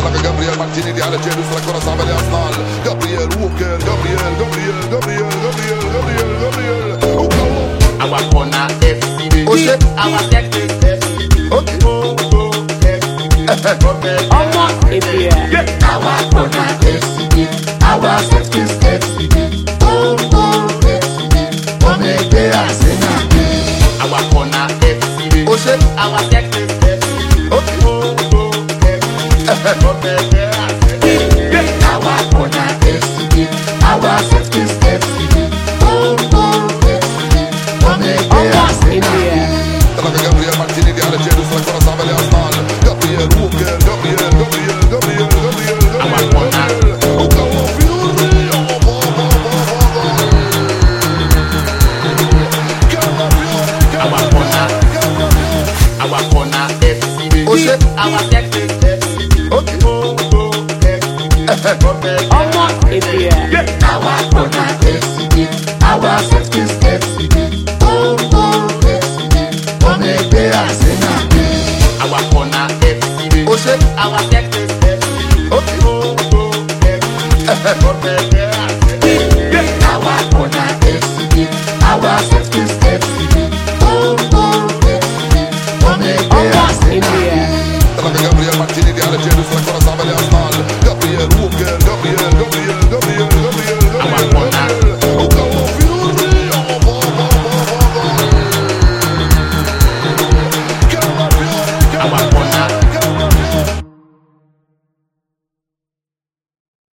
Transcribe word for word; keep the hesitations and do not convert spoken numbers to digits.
طلق جابرييل مارتينيلي على جيروس الكرة صعبة لأرسنال. جابرييل ووكر جابرييل جابرييل جابرييل جابرييل جابرييل جابرييل Our corner F C B. Oh shit. Our tactics F C B. Okay. Oh, oh, F C B. Ọmọ ìbílẹ̀. Our corner F C B. Our tactics F C B. Oh, oh, F C B. Come again, Arsenal. Our corner F C B. Oh shit. Our tactics F C B. Okay. Oh, oh, F C B. Come again, Arsenal. Our corner F C B. Our tactics F C B. Oh, oh, F C B. Come again, Arsenal. طلق جابرييل مارتينيلي على جيروس الكرة صعبة لأرسنال. جابرييل ووكر جابرييل جابرييل جابرييل جابرييل جابرييل وكوا فيوري. Our corner, our corner F C B. Oh shit. Our tactics F C B. Okay. Oh, oh, F C B. Ọmọ ìbílẹ̀. Our corner F C B. Our tactics F C B. Oh, oh, F C B. Come again, Arsenal. Our corner F C B. Oh shit. Our tactics F C B. Okay. Oh, oh, F C B. Come